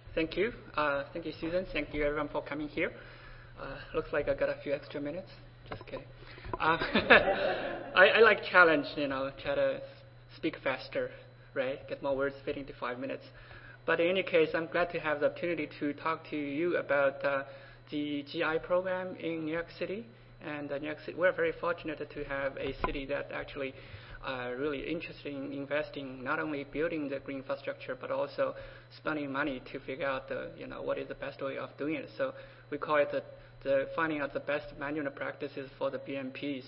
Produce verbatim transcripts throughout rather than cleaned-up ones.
Thank you. Uh, thank you, Susan. Thank you, everyone, for coming here. Uh, looks like I got a few extra minutes. Just kidding. Uh, I, I like challenge, you know, try to speak faster, right? Get more words fit into five minutes. But in any case, I'm glad to have the opportunity to talk to you about uh, the G I program in New York City. And uh, New York City, we're very fortunate to have a city that actually uh, really interested in investing, not only building the green infrastructure, but also spending money to figure out, the, you know, what is the best way of doing it. So we call it the, the finding out the best management practices for the B M Ps.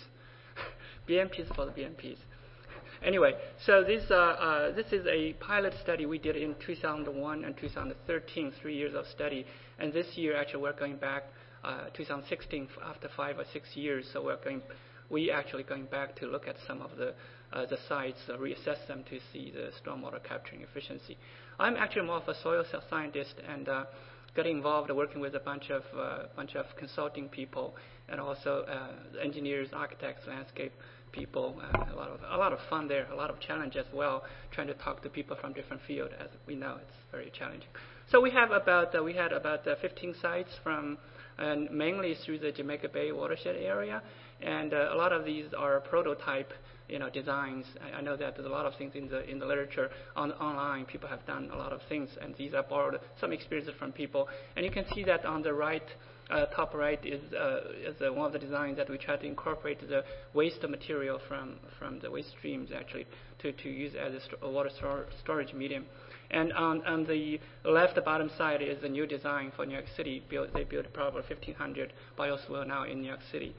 B M Ps for the B M Ps. Anyway, so this uh, uh, this is a pilot study we did in two thousand one and two thousand thirteen, three years of study. And this year, actually, we're going back uh, two thousand sixteen after five or six years. So we're going, we actually going back to look at some of the uh, the sites, uh, reassess them to see the stormwater capturing efficiency. I'm actually more of a soil scientist and uh, got involved working with a bunch of uh, bunch of consulting people and also uh, engineers, architects, landscape people. Uh, a lot of a lot of fun there, a lot of challenge as well. Trying to talk to people from different fields, as we know, it's very challenging. So we have about uh, we had about uh, fifteen sites from, and mainly through the Jamaica Bay watershed area, and uh, a lot of these are prototype, you know, designs. I, I know that there's a lot of things in the in the literature on online. People have done a lot of things, and these are borrowed some experiences from people. And you can see that on the right. Uh, top right is, uh, is uh, one of the designs that we try to incorporate the waste material from, from the waste streams actually to, to use as a, st a water stor storage medium. And on, on the left bottom side is a new design for New York City. Built, they built probably fifteen hundred bioswale now in New York City.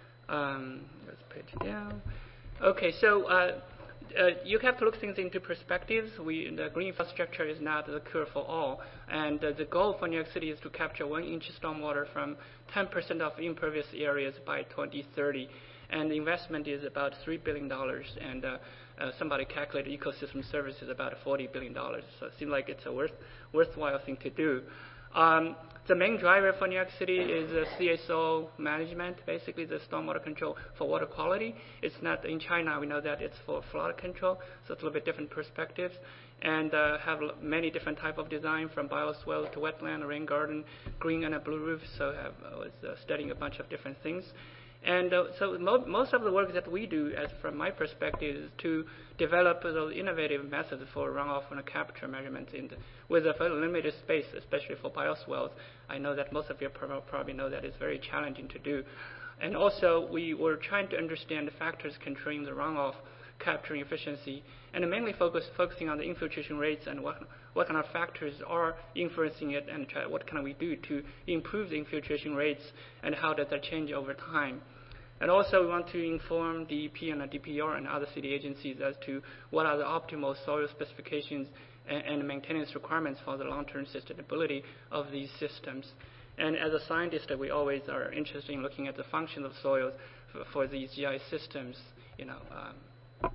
Um, let's page down. Okay, so uh, Uh, you have to look things into perspectives. We, the green infrastructure is not the cure for all. And uh, the goal for New York City is to capture one inch stormwater from ten percent of impervious areas by twenty thirty. And the investment is about three billion dollars. And uh, uh, somebody calculated ecosystem service is about forty billion dollars. So it seems like it's a worth, worthwhile thing to do. Um, the main driver for New York City is uh, C S O management, basically the stormwater control for water quality. It's not in China, we know that it's for flood control, so it's a little bit different perspectives. And uh, have many different type of design from bioswale to wetland, rain garden, green and a blue roof, so I was uh, studying a bunch of different things. And uh, so mo most of the work that we do, as from my perspective, is to develop those innovative methods for runoff and capture measurements in the, with a very limited space, especially for bioswales. I know that most of you probably know that it's very challenging to do. And also, we were trying to understand the factors controlling the runoff capturing efficiency, and mainly focus, focusing on the infiltration rates and what, what kind of factors are influencing it, and try, what can we do to improve the infiltration rates, and how does that change over time. And also we want to inform D E P and the D P R and other city agencies as to what are the optimal soil specifications and, and maintenance requirements for the long-term sustainability of these systems. And as a scientist, we always are interested in looking at the function of soils for, for these G I systems, you know. Um,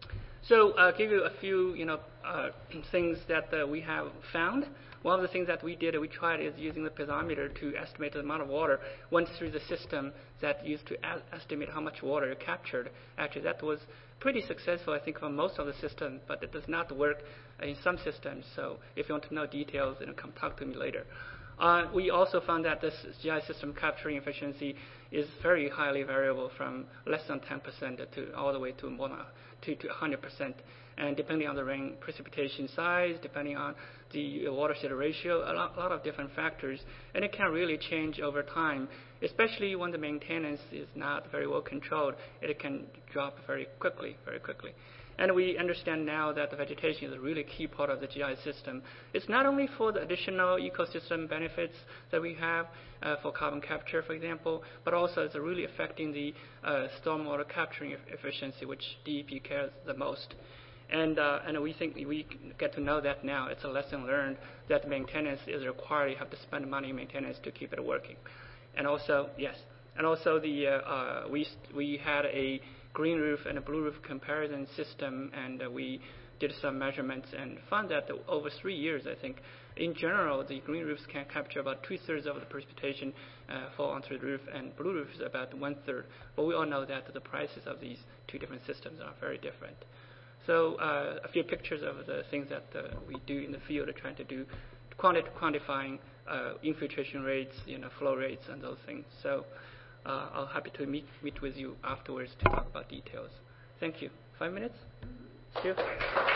So I'll give you a few, you know, uh, things that uh, we have found. One of the things that we did, we tried, is using the piezometer to estimate the amount of water went through the system that used to estimate how much water it captured. Actually, that was pretty successful, I think, for most of the systems, but it does not work in some systems. So if you want to know details, then come talk to me later. Uh, we also found that this G I system capturing efficiency is very highly variable, from less than ten percent to all the way to more than to, to one hundred percent. And depending on the rain precipitation size, depending on the watershed ratio, a lot, a lot of different factors. And it can really change over time, especially when the maintenance is not very well controlled. It can drop very quickly, very quickly. And we understand now that the vegetation is a really key part of the G I system. It's not only for the additional ecosystem benefits that we have uh, for carbon capture, for example, but also it's really affecting the uh, stormwater capturing e efficiency, which D E P cares the most. And, uh, and we think we get to know that now. It's a lesson learned that maintenance is required. You have to spend money in maintenance to keep it working. And also, yes, and also the uh, uh, we we had a green roof and a blue roof comparison system, and uh, we did some measurements and found that over three years, I think, in general, the green roofs can capture about two-thirds of the precipitation uh, fall onto the roof, and blue roofs about one-third. But we all know that the prices of these two different systems are very different. So uh, a few pictures of the things that uh, we do in the field, are trying to do quanti- quantifying uh, infiltration rates, you know, flow rates, and those things. So uh, I'll happy to meet meet with you afterwards to talk about details. Thank you. Five minutes? Still?